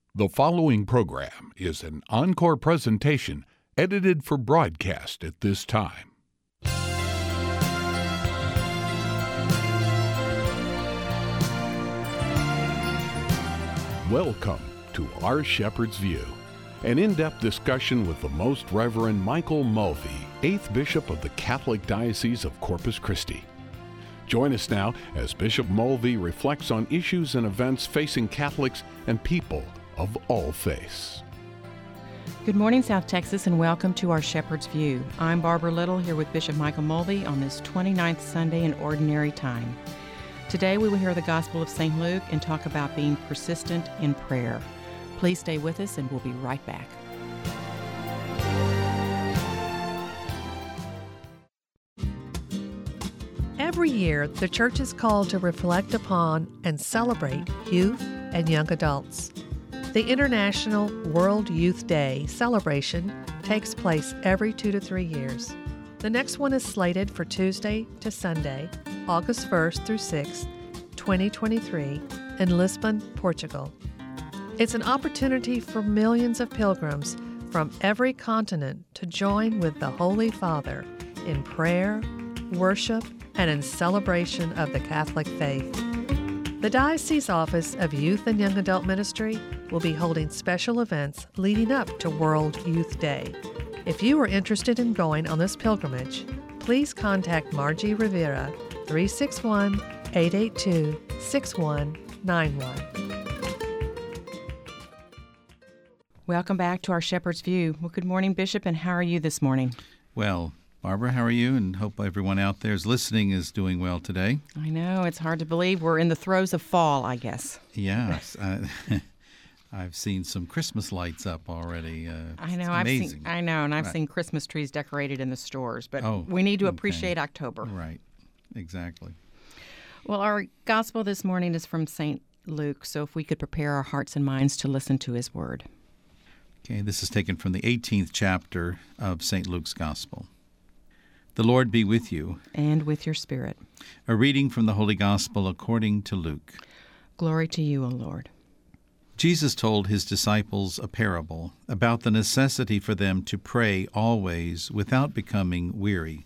The following program is an encore presentation edited for broadcast at this time. Welcome to Our Shepherd's View, an in-depth discussion with the Most Reverend Michael Mulvey, 8th Bishop of the Catholic Diocese of Corpus Christi. Join us now as Bishop Mulvey reflects on issues and events facing Catholics and people of all faiths. Good morning, South Texas, and welcome to Our Shepherd's View. I'm Barbara Little here with Bishop Michael Mulvey on this 29th Sunday in Ordinary Time. Today we will hear the Gospel of St. Luke and talk about being persistent in prayer. Please stay with us and we'll be right back. Every year, the Church is called to reflect upon and celebrate youth and young adults. The International World Youth Day celebration takes place every 2 to 3 years. The next one is slated for Tuesday to Sunday, August 1st through 6th, 2023, in Lisbon, Portugal. It's an opportunity for millions of pilgrims from every continent to join with the Holy Father in prayer, worship, and in celebration of the Catholic faith. The Diocese Office of Youth and Young Adult Ministry will be holding special events leading up to World Youth Day. If you are interested in going on this pilgrimage, please contact Margie Rivera, 361-882-6191. Welcome back to Our Shepherd's View. Well, good morning, Bishop, and how are you this morning? Well, Barbara, how are you? And hope everyone out there is listening is doing well today. I know, it's hard to believe we're in the throes of fall, I guess. Yes. I've seen some Christmas lights up already. I know. I've seen Christmas trees decorated in the stores, but we need to appreciate October. Right, exactly. Well, our gospel this morning is from St. Luke, so if we could prepare our hearts and minds to listen to his word. Okay, this is taken from the 18th chapter of St. Luke's Gospel. The Lord be with you. And with your spirit. A reading from the Holy Gospel according to Luke. Glory to you, O Lord. Jesus told his disciples a parable about the necessity for them to pray always without becoming weary.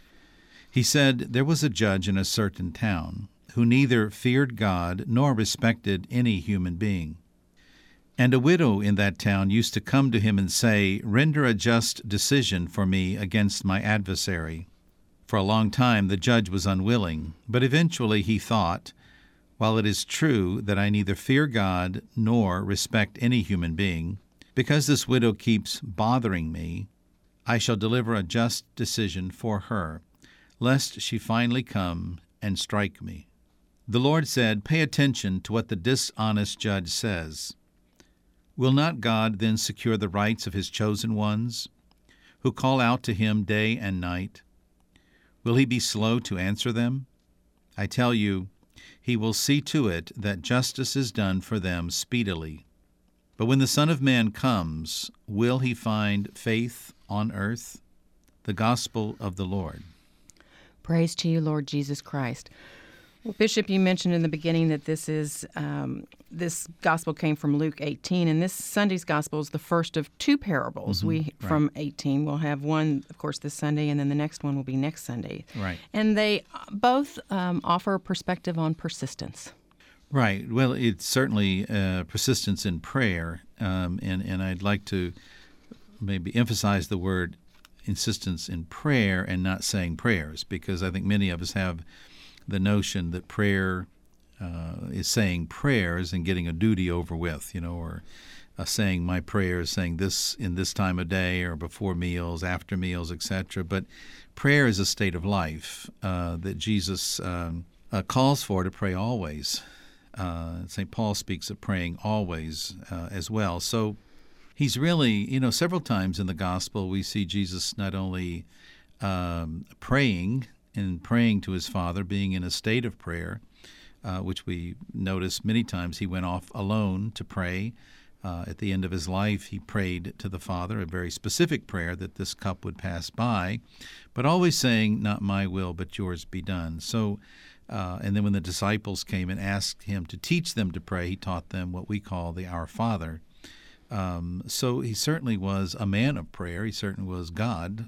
He said, "There was a judge in a certain town who neither feared God nor respected any human being. And a widow in that town used to come to him and say, 'Render a just decision for me against my adversary.' For a long time the judge was unwilling, but eventually he thought, 'While it is true that I neither fear God nor respect any human being, because this widow keeps bothering me, I shall deliver a just decision for her, lest she finally come and strike me.' The Lord said, 'Pay attention to what the dishonest judge says. Will not God then secure the rights of his chosen ones, who call out to him day and night? Will he be slow to answer them? I tell you, he will see to it that justice is done for them speedily. But when the Son of Man comes, will he find faith on earth?' The Gospel of the Lord." Praise to you, Lord Jesus Christ. Well, Bishop, you mentioned in the beginning that this gospel came from Luke 18, and this Sunday's gospel is the first of two parables. From 18. We'll have one, of course, this Sunday, and then the next one will be next Sunday. Right. And they both offer a perspective on persistence. Right. Well, it's certainly persistence in prayer, and I'd like to maybe emphasize the word insistence in prayer and not saying prayers, because I think many of us have the notion that prayer is saying prayers and getting a duty over with, or saying my prayers, saying this in this time of day or before meals, after meals, etc. But prayer is a state of life that Jesus calls for to pray always. St. Paul speaks of praying always as well. So he's really, several times in the gospel we see Jesus not only praying and praying to his Father, being in a state of prayer, which we notice many times he went off alone to pray. At the end of his life, he prayed to the Father, a very specific prayer that this cup would pass by, but always saying, "Not my will, but yours be done." So, and then when the disciples came and asked him to teach them to pray, he taught them what we call the Our Father. So he certainly was a man of prayer. He certainly was God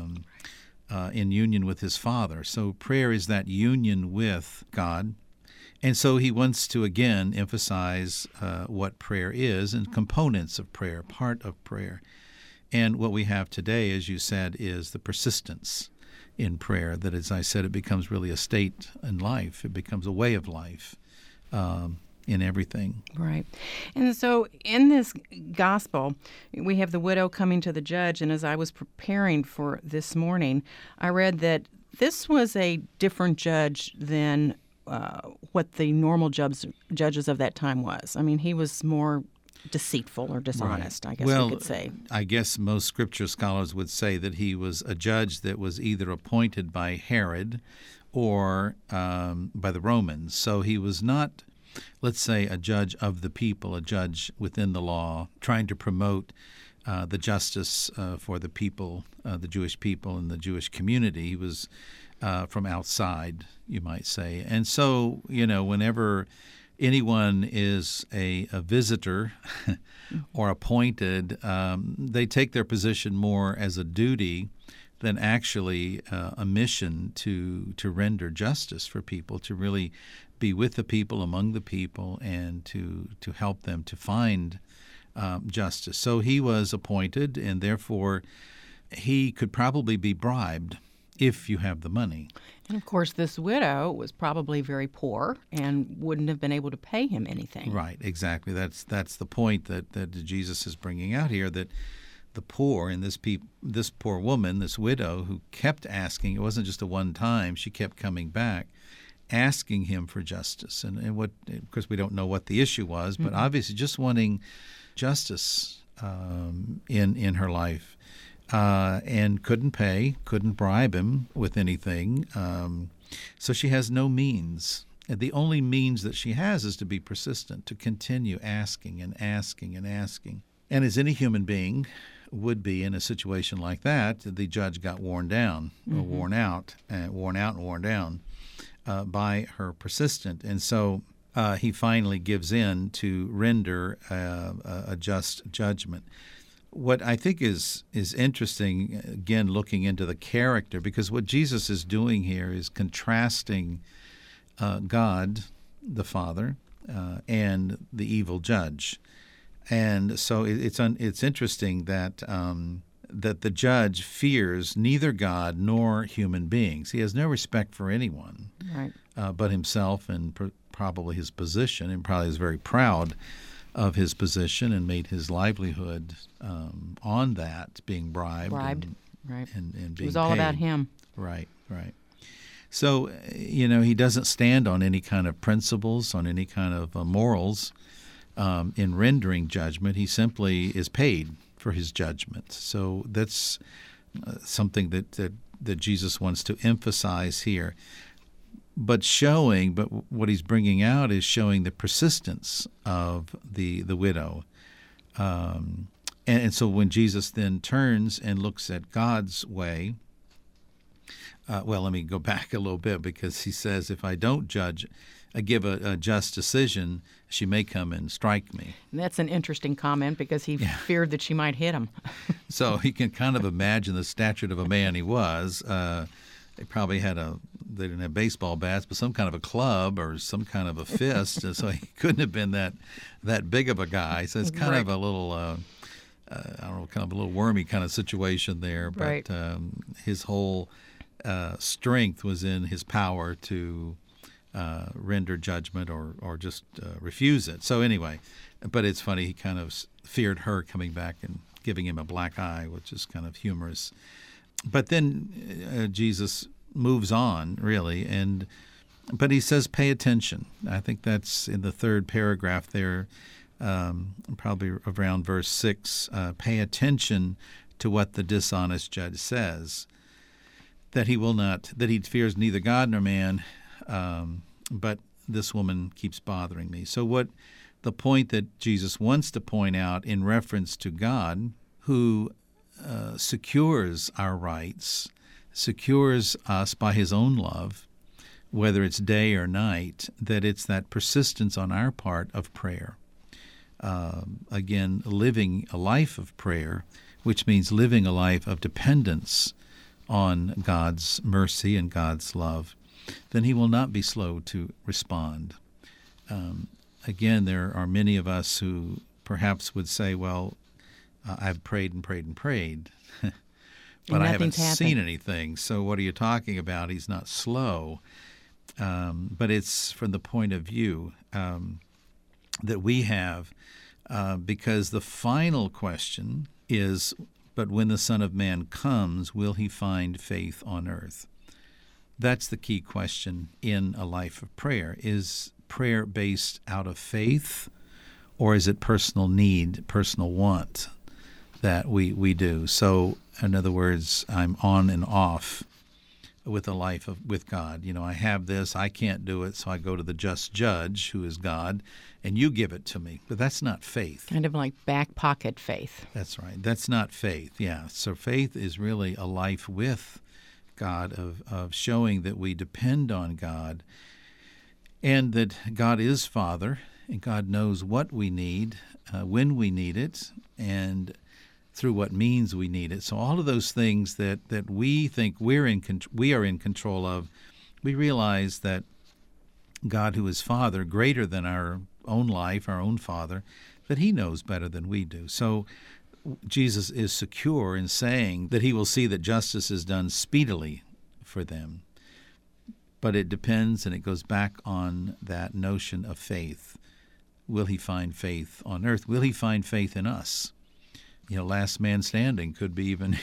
in union with his Father. So prayer is that union with God. And so he wants to, again, emphasize what prayer is and components of prayer, part of prayer. And what we have today, as you said, is the persistence in prayer, that, as I said, it becomes really a state in life. It becomes a way of life in everything. Right. And so in this gospel, we have the widow coming to the judge, and as I was preparing for this morning, I read that this was a different judge than what the normal judges of that time was. I mean, he was more deceitful or dishonest, I guess we could say. I guess most scripture scholars would say that he was a judge that was either appointed by Herod or by the Romans. So he was not, let's say, a judge of the people, a judge within the law, trying to promote the justice for the people, the Jewish people and the Jewish community. He was from outside, you might say. And so, whenever anyone is a visitor or appointed, they take their position more as a duty than actually a mission to render justice for people, to really be with the people, among the people, and to help them to find justice. So he was appointed, and therefore he could probably be bribed if you have the money. And of course, this widow was probably very poor and wouldn't have been able to pay him anything. Right, exactly. That's the point that Jesus is bringing out here, that the poor, and this poor woman, this widow, who kept asking, it wasn't just a one time, she kept coming back, asking him for justice. And what, of course, we don't know what the issue was, but obviously just wanting justice in her life. And couldn't bribe him with anything. So she has no means. And the only means that she has is to be persistent, to continue asking and asking and asking. And as any human being would be in a situation like that, the judge got worn down, or worn out and worn down by her persistent. And so he finally gives in to render a just judgment. What I think is interesting, again, looking into the character, because what Jesus is doing here is contrasting God, the Father, and the evil judge. And so it's interesting that that the judge fears neither God nor human beings. He has no respect for anyone, right, but himself and probably his position, and probably is very proud of his position and made his livelihood on that, being bribed. Right. And being it was all paid. about him. Right. So, he doesn't stand on any kind of principles, on any kind of morals in rendering judgment. He simply is paid for his judgment. So that's something that Jesus wants to emphasize here. But what he's bringing out is showing the persistence of the widow. And so when Jesus then turns and looks at God's way, let me go back a little bit, because he says, if I don't give a just decision, she may come and strike me. And that's an interesting comment, because he feared that she might hit him. So he can kind of imagine the stature of a man he was. They probably they didn't have baseball bats, but some kind of a club or some kind of a fist. And so he couldn't have been that big of a guy. So it's kind of a little, kind of a little wormy kind of situation there. But his whole strength was in his power to render judgment or just refuse it. So anyway, but it's funny, he kind of feared her coming back and giving him a black eye, which is kind of humorous. But then Jesus moves on, really, but he says, pay attention. I think that's in the third paragraph there, probably around verse 6. Pay attention to what the dishonest judge says, that he fears neither God nor man, but this woman keeps bothering me. So what the point that Jesus wants to point out in reference to God, who secures our rights, secures us by his own love, whether it's day or night, that it's that persistence on our part of prayer. again, living a life of prayer, which means living a life of dependence on God's mercy and God's love, then he will not be slow to respond. Again, there are many of us who perhaps would say, well, I've prayed and prayed and prayed, but I haven't seen anything. So what are you talking about? He's not slow. But it's from the point of view that we have, because the final question is, but when the Son of Man comes, will he find faith on earth? That's the key question in a life of prayer. Is prayer based out of faith, or is it personal need, personal want that we do? So, in other words, I'm on and off with a life with God. I have this, I can't do it, so I go to the just judge, who is God, and you give it to me. But that's not faith. Kind of like back pocket faith. That's right. That's not faith, yeah. So faith is really a life with God, of showing that we depend on God, and that God is Father, and God knows what we need, when we need it, and through what means we need it. So all of those things that we think we are in control of, we realize that God, who is Father, greater than our own life, our own Father, that he knows better than we do. So Jesus is secure in saying that he will see that justice is done speedily for them. But it depends, and it goes back on that notion of faith. Will he find faith on earth? Will he find faith in us? Last man standing could be even,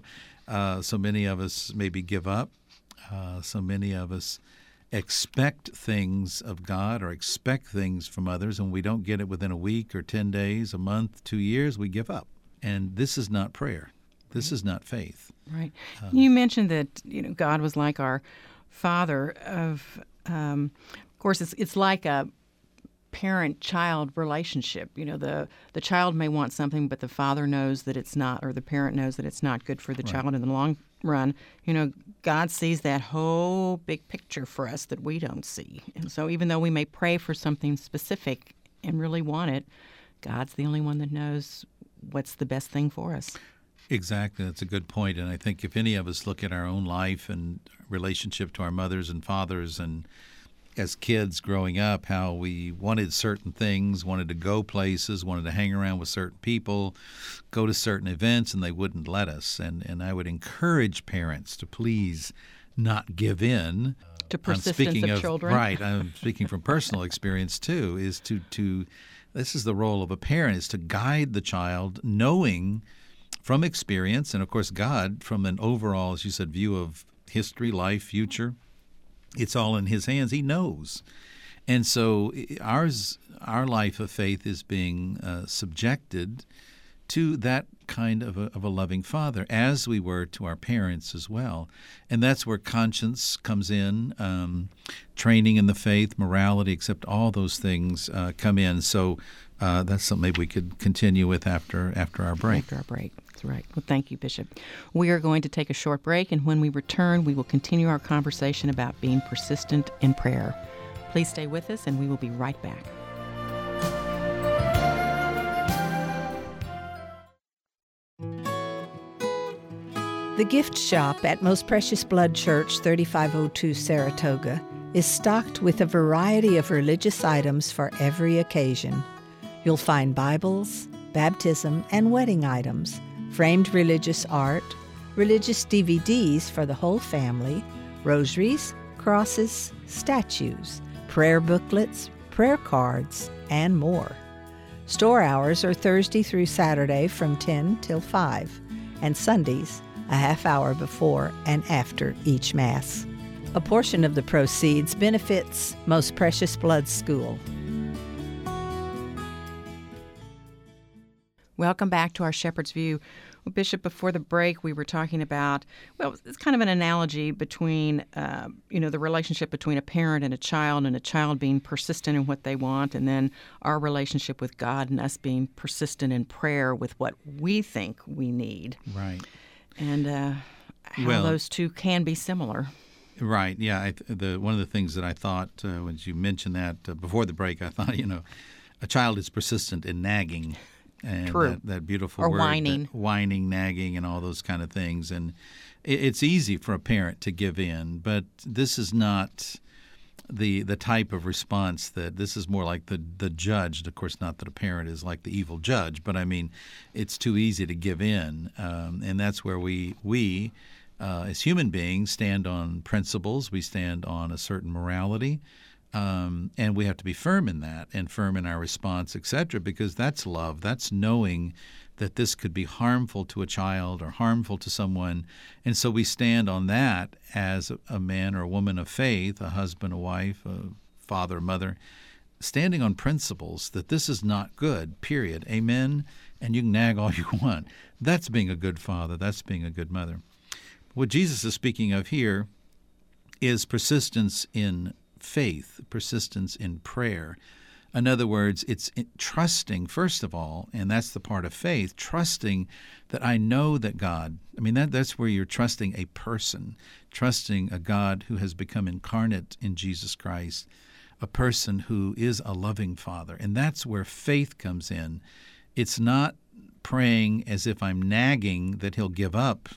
so many of us maybe give up. So many of us expect things of God or expect things from others, and we don't get it within a week or 10 days, a month, 2 years, we give up. And this is not prayer. This is not faith. Right. You mentioned that, God was like our Father. Of course, it's like a parent-child relationship. The child may want something, but the father knows that it's not, or the parent knows that it's not good for the child in the long run. God sees that whole big picture for us that we don't see. And so even though we may pray for something specific and really want it, God's the only one that knows what's the best thing for us. Exactly. That's a good point. And I think if any of us look at our own life and relationship to our mothers and fathers, and as kids growing up, how we wanted certain things, wanted to go places, wanted to hang around with certain people, go to certain events, and they wouldn't let us. And I would encourage parents to please not give in. To persistence of children. Right. I'm speaking from personal experience, too, is to this is the role of a parent, is to guide the child, knowing from experience, and of course God, from an overall, as you said, view of history, life, future. It's all in his hands. He knows. And so our life of faith is being subjected to that kind of a loving Father, as we were to our parents as well. And that's where conscience comes in, training in the faith, morality, except all those things come in. So that's something maybe we could continue with after our break. After our break. That's right. Well, thank you, Bishop. We are going to take a short break, and when we return, we will continue our conversation about being persistent in prayer. Please stay with us, and we will be right back. The gift shop at Most Precious Blood Church, 3502 Saratoga, is stocked with a variety of religious items for every occasion. You'll find Bibles, baptism, and wedding items, framed religious art, religious DVDs for the whole family, rosaries, crosses, statues, prayer booklets, prayer cards, and more. Store hours are Thursday through Saturday from 10 till 5, and Sundays a half hour before and after each Mass. A portion of the proceeds benefits Most Precious Blood School. Welcome back to our Shepherd's View. Well, Bishop, before the break, we were talking about, well, it's kind of an analogy between, the relationship between a parent and a child being persistent in what they want, and then our relationship with God and us being persistent in prayer with what we think we need. Right. And how those two can be similar. Right. Yeah. One of the things that I thought when you mentioned that before the break, I thought, A child is persistent in nagging. And True. That beautiful Or word, whining. Whining, nagging, and all those kind of things. And it's easy for a parent to give in, but this is not the type of response that this is more like the judge. Of course, not that a parent is like the evil judge, but I mean, it's too easy to give in, and that's where we as human beings stand on principles. We stand on a certain morality. And we have to be firm in that and firm in our response, etc., because that's love. That's knowing that this could be harmful to a child or harmful to someone. And so we stand on that as a man or a woman of faith, a husband, a wife, a father, a mother, standing on principles that this is not good, period. Amen? And you can nag all you want. That's being a good father. That's being a good mother. What Jesus is speaking of here is persistence in faith, persistence in prayer. In other words, it's trusting, first of all, and that's the part of faith, trusting that I know that God, that's where you're trusting a person, trusting a God who has become incarnate in Jesus Christ, a person who is a loving Father. And that's where faith comes in. It's not praying as if I'm nagging that He'll give up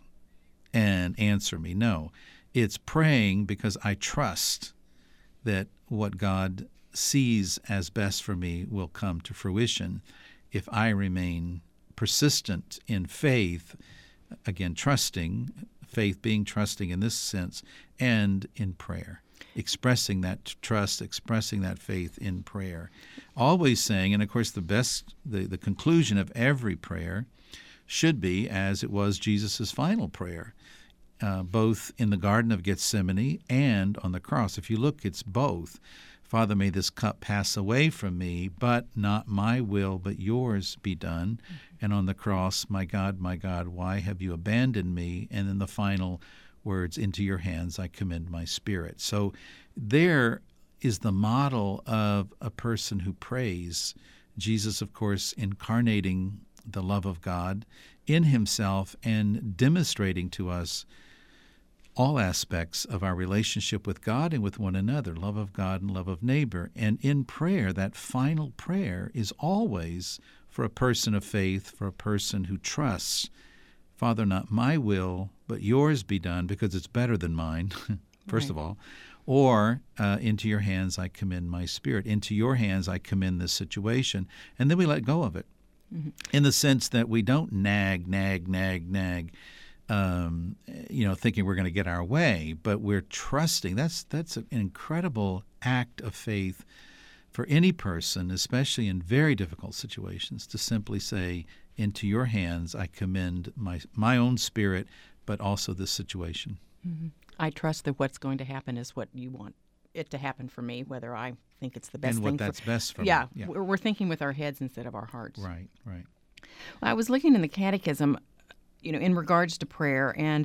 and answer me. No, it's praying because I trust that what God sees as best for me will come to fruition if I remain persistent in faith, again, trusting, faith being trusting in this sense, and in prayer, expressing that trust, expressing that faith in prayer. Always saying, and of course the conclusion of every prayer should be, as it was Jesus' final prayer, both in the Garden of Gethsemane and on the cross. If you look, it's both. Father, may this cup pass away from me, but not my will, but yours be done. And on the cross, my God, why have you abandoned me? And then the final words, into your hands I commend my spirit. So there is the model of a person who prays. Jesus, of course, incarnating the love of God in himself and demonstrating to us all aspects of our relationship with God and with one another, love of God and love of neighbor. And in prayer, that final prayer is always for a person of faith, for a person who trusts, Father, not my will, but yours be done, because it's better than mine, first of all. Or into your hands I commend my spirit. Into your hands I commend this situation. And then we let go of it, in the sense that we don't nag, thinking we're going to get our way, but we're trusting. That's an incredible act of faith for any person, especially in very difficult situations, to simply say, into your hands I commend my own spirit, but also this situation. Mm-hmm. I trust that what's going to happen is what you want it to happen for me, whether I think it's the best and thing. And what that's best for me. Yeah, we're thinking with our heads instead of our hearts. Right. Well, I was looking in the Catechism, in regards to prayer, and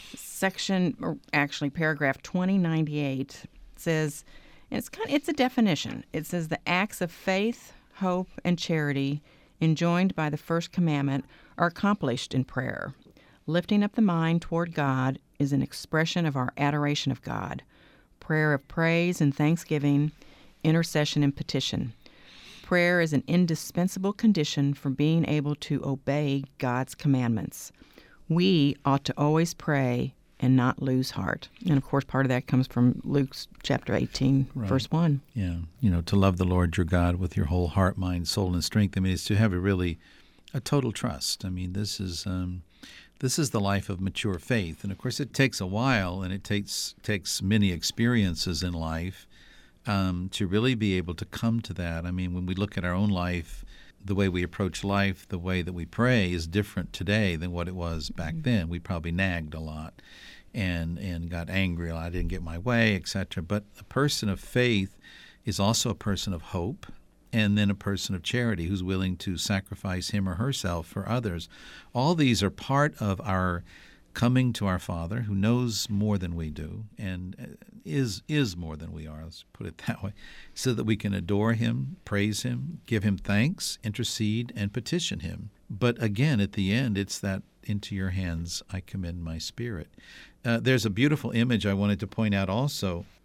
paragraph 2098 says, and it's a definition. It says the acts of faith, hope, and charity enjoined by the first commandment are accomplished in prayer. Lifting up the mind toward God is an expression of our adoration of God, prayer of praise and thanksgiving, intercession and petition. Prayer is an indispensable condition for being able to obey God's commandments. We ought to always pray and not lose heart. And, of course, part of that comes from Luke chapter 18, verse 1. Yeah, to love the Lord your God with your whole heart, mind, soul, and strength. It's to have a total trust. This is the life of mature faith. And, of course, it takes a while, and it takes many experiences in life to really be able to come to that. When we look at our own life, the way we approach life, the way that we pray is different today than what it was back then. We probably nagged a lot and got angry. I didn't get my way, etc. But a person of faith is also a person of hope, and then a person of charity who's willing to sacrifice him or herself for others. All these are part of our coming to our Father, who knows more than we do and is more than we are, let's put it that way, so that we can adore him, praise him, give him thanks, intercede, and petition him. But again, at the end, it's that into your hands I commend my spirit. There's a beautiful image I wanted to point out also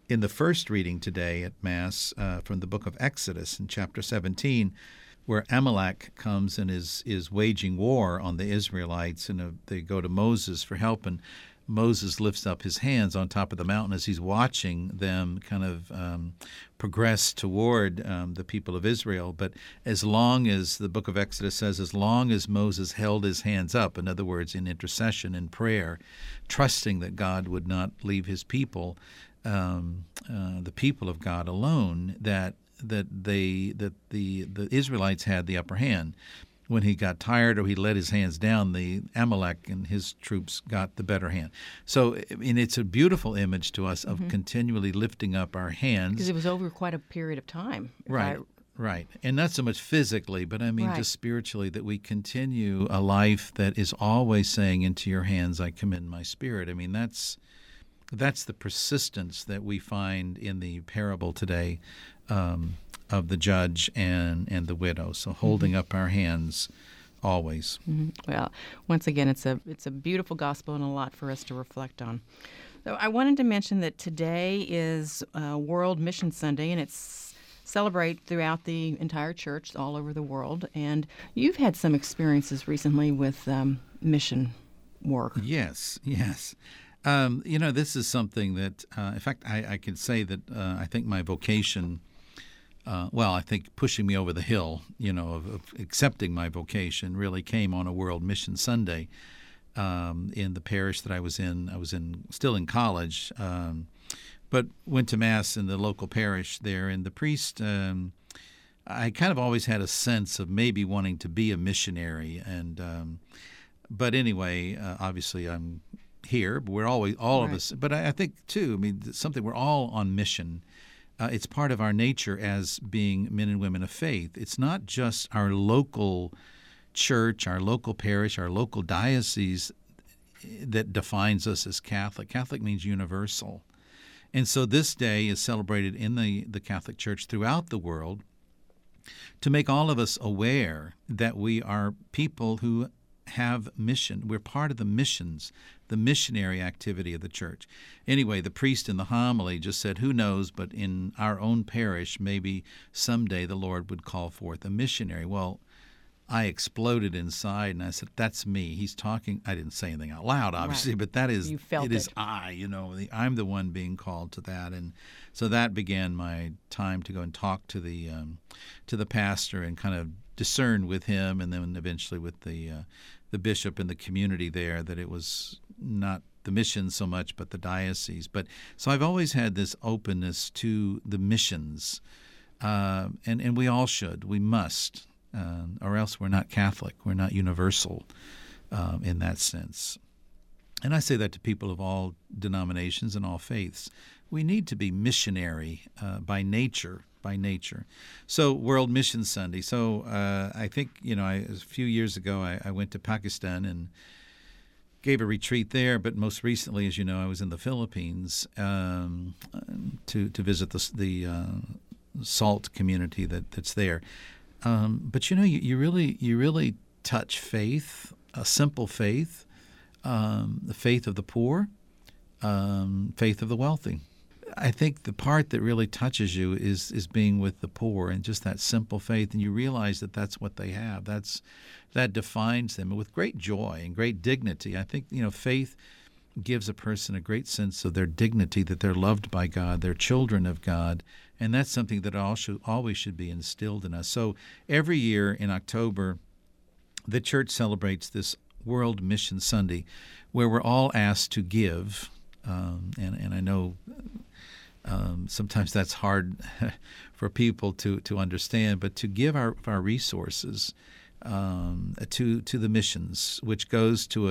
In the first reading today at Mass from the book of Exodus in chapter 17, where Amalek comes and is waging war on the Israelites, and they go to Moses for help, and Moses lifts up his hands on top of the mountain as he's watching them kind of progress toward the people of Israel. But as long as, the book of Exodus says, as long as Moses held his hands up, in other words, in intercession and prayer, trusting that God would not leave his people, the people of God alone, that the Israelites had the upper hand. When he got tired or he let his hands down, the Amalek and his troops got the better hand. So, I mean, it's a beautiful image to us of continually lifting up our hands. Because it was over quite a period of time. Right. Right. And not so much physically, but I mean just spiritually, that we continue a life that is always saying, into your hands I commend my spirit. I mean, that's the persistence that we find in the parable today of the judge and the widow. So holding up our hands always. Well, once again, it's a beautiful gospel and a lot for us to reflect on. So I wanted to mention that today is World Mission Sunday, and it's celebrated throughout the entire church all over the world. And you've had some experiences recently with mission work. Yes. This is something that, in fact, I can say that I think my vocation, I think pushing me over the hill, of accepting my vocation really came on a World Mission Sunday in the parish that I was in. I was still in college, but went to Mass in the local parish there. And the priest, I kind of always had a sense of maybe wanting to be a missionary. But anyway, obviously I'm here. But we're always, all of us. But I think, too, something we're all on mission. It's part of our nature as being men and women of faith. It's not just our local church, our local parish, our local diocese that defines us as Catholic. Catholic means universal. And so this day is celebrated in the Catholic Church throughout the world to make all of us aware that we are people who have mission. We're part of the missions, the missionary activity of the church. Anyway, the priest in the homily just said, who knows, but in our own parish, maybe someday the Lord would call forth a missionary. Well, I exploded inside, and I said, that's me. He's talking. I didn't say anything out loud, obviously, but that is, you felt it is I, I'm the one being called to that. And so that began my time to go and talk to the pastor and kind of discern with him, and then eventually with the bishop and the community there, that it was not the mission so much, but the diocese. But so I've always had this openness to the missions, and we all should. We must. Or else we're not Catholic. We're not universal in that sense. And I say that to people of all denominations and all faiths. We need to be missionary by nature. So World Mission Sunday. So I think, a few years ago I went to Pakistan and gave a retreat there. But most recently, as you know, I was in the Philippines to visit the SALT community that's there. But you really touch faith, a simple faith, the faith of the poor, faith of the wealthy. I think the part that really touches you is being with the poor and just that simple faith, and you realize that that's what they have. That defines them with great joy and great dignity. I think faith gives a person a great sense of their dignity, that they're loved by God, they're children of God, and that's something that always should be instilled in us. So every year in October, the church celebrates this World Mission Sunday, where we're all asked to give, and I know sometimes that's hard for people to understand, but to give our resources to the missions, which goes to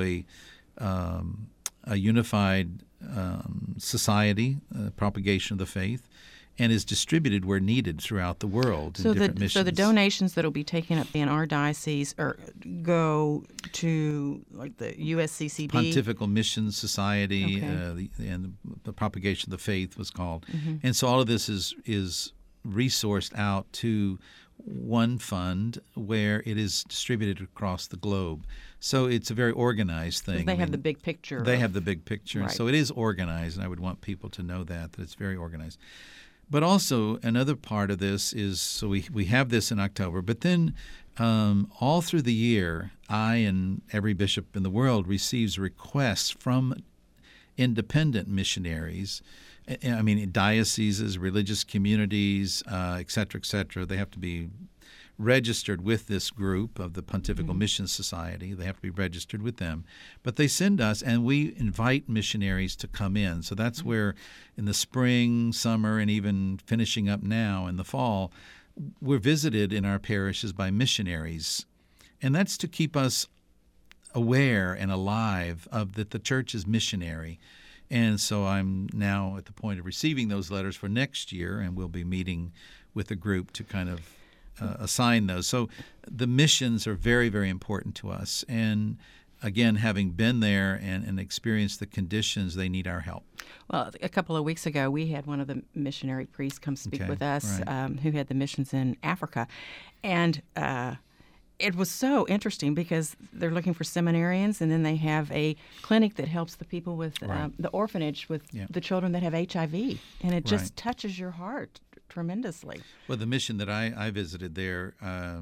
a unified society, propagation of the faith, and is distributed where needed throughout the world in different missions. So the donations that will be taken up in our diocese go to like the USCCB? Pontifical Mission Society, and the propagation of the faith was called. Mm-hmm. And so all of this is resourced out to one fund where it is distributed across the globe. So it's a very organized thing. They have the big picture. They have the big picture. Right. So it is organized, and I would want people to know that it's very organized. But also another part of this is, so we have this in October, but then all through the year, I and every bishop in the world receives requests from independent missionaries. I mean, dioceses, religious communities, et cetera, they have to be registered with this group of the Pontifical Mission Society. They have to be registered with them. But they send us, and we invite missionaries to come in. So that's where in the spring, summer, and even finishing up now in the fall, we're visited in our parishes by missionaries. And that's to keep us aware and alive of that the church is missionary. And so I'm now at the point of receiving those letters for next year, and we'll be meeting with a group to kind of assign those. So the missions are very, very important to us. And again, having been there and experienced the conditions, they need our help. Well, a couple of weeks ago, we had one of the missionary priests come speak with us who had the missions in Africa. And it was so interesting because they're looking for seminarians, and then they have a clinic that helps the people with the orphanage with the children that have HIV. And it just touches your heart tremendously. Well, the mission that I visited there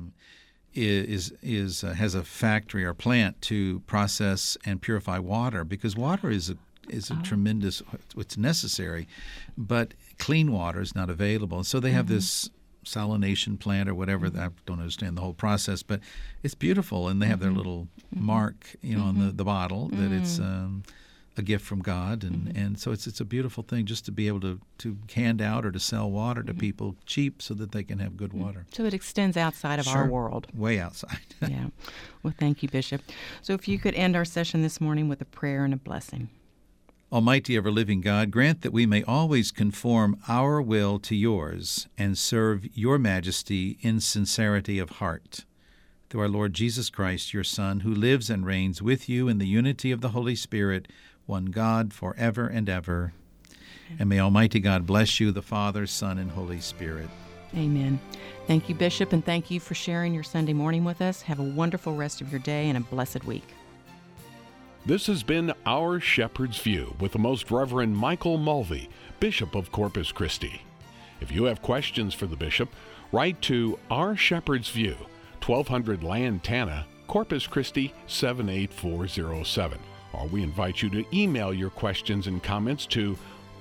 has a factory or plant to process and purify water, because water is a tremendous, it's necessary, but clean water is not available. And so they have this salination plant or whatever. I don't understand the whole process, but it's beautiful, and they have their little mark, on the bottle that it's a gift from God, and so it's a beautiful thing just to be able to hand out or to sell water to people cheap so that they can have good water. So it extends outside of our world. Way outside. Yeah. Well, thank you, Bishop. So if you could end our session this morning with a prayer and a blessing. Almighty ever-living God, grant that we may always conform our will to yours and serve your majesty in sincerity of heart. Through our Lord Jesus Christ, your Son, who lives and reigns with you in the unity of the Holy Spirit, one God, forever and ever. And may Almighty God bless you, the Father, Son, and Holy Spirit. Amen. Thank you, Bishop, and thank you for sharing your Sunday morning with us. Have a wonderful rest of your day and a blessed week. This has been Our Shepherd's View with the Most Reverend Michael Mulvey, Bishop of Corpus Christi. If you have questions for the Bishop, write to Our Shepherd's View, 1200 Lantana, Corpus Christi 78407. Or we invite you to email your questions and comments to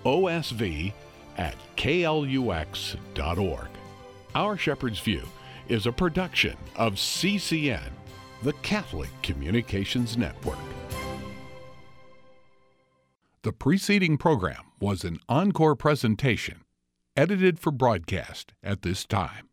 osv@klux.org. Our Shepherd's View is a production of CCN, the Catholic Communications Network. The preceding program was an encore presentation, edited for broadcast at this time.